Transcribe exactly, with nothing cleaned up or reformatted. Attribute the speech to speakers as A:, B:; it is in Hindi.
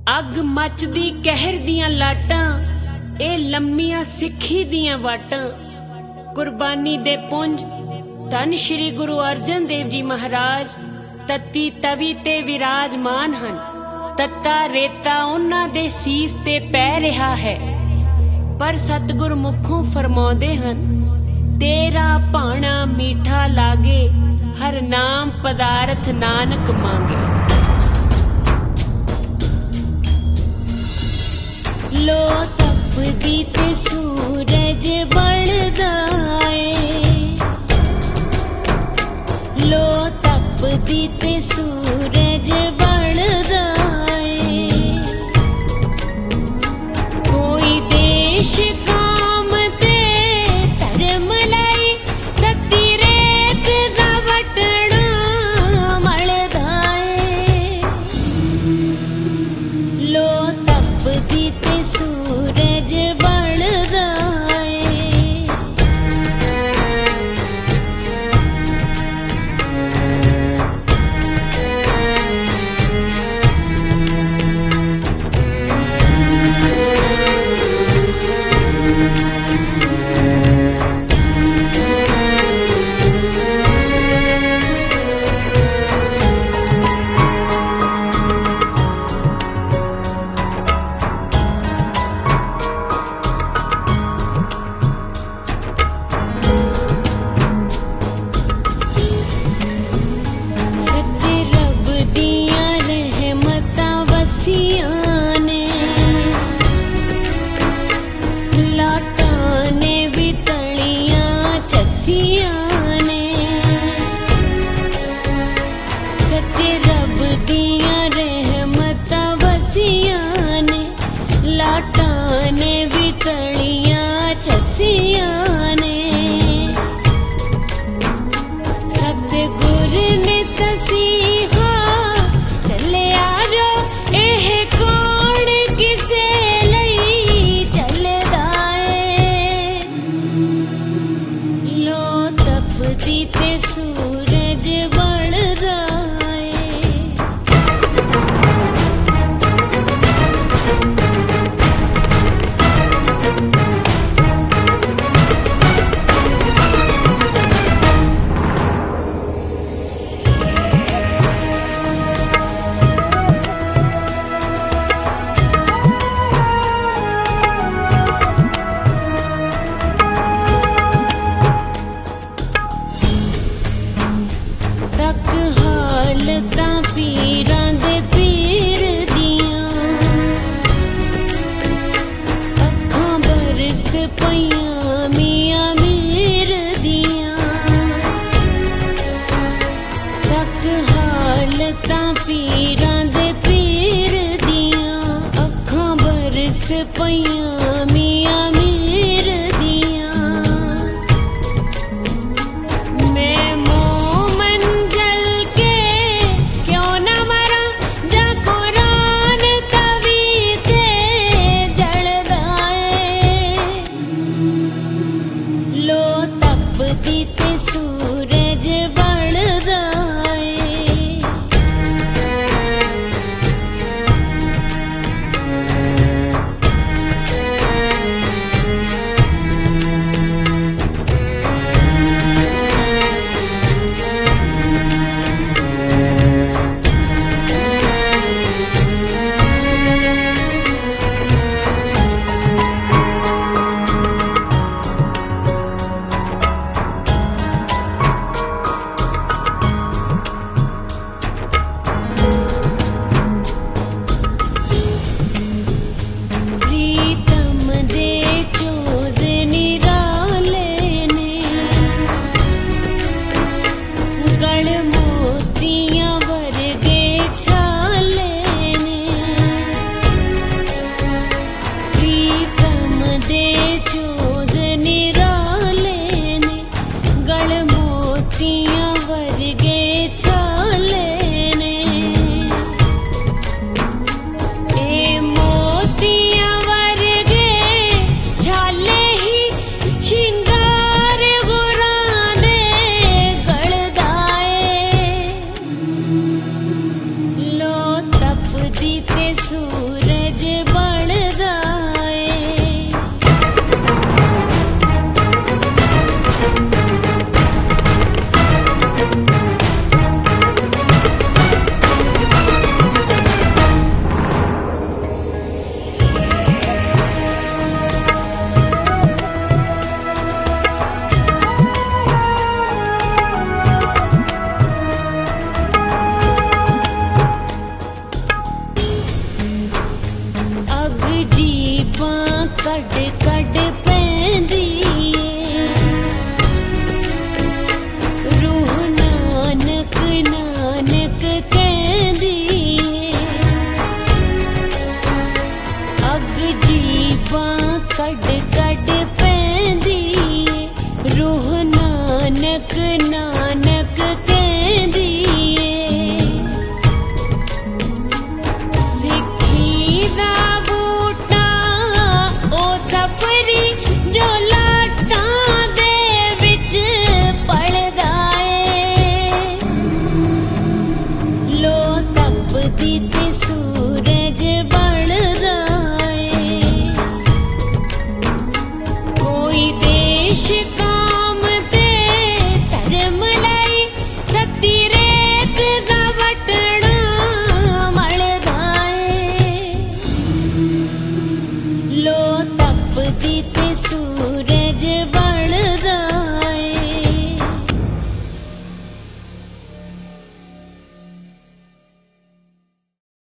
A: अग मचदी कहर दियां लाटां, ए लम्मियां सिक्खी दियां वाटां। कुर्बानी दे पुंज धन श्री गुरु अर्जन देव जी महाराज तत्ती तवी ते विराजमान हन। तत्ता रेता उन्हां दे सीस ते पै रहा है, पर सतगुर मुखों फरमाउंदे हन, तेरा भाणा मीठा लागे, हर नाम पदारथ नानक मांगे। लो तपदी ते सूरज बढ़दा ऐ, लो तपदी ते सूरज बढ़दा ऐ। कोई देश काम ते धर्म लाई, तत्ती रेत दा वटना मलदा ऐ। लो तपदी ते सूरज बढ़दा ऐ। जीबां कड कड पैंदी ए रूह नानक नानक कहंदी ए अग जीबां कड कड पैंदी ए रूह नानक नानक कहंदी ए सिक्खी दा बूटा ओ सफरी जो लाटां दे विच पलदा ए लो तपदी ते सूरज बनदा ए कोई देश काम ते धर्म लाई रत्ती रेत दा वटना मलदा ए लो तपदी ते सूरज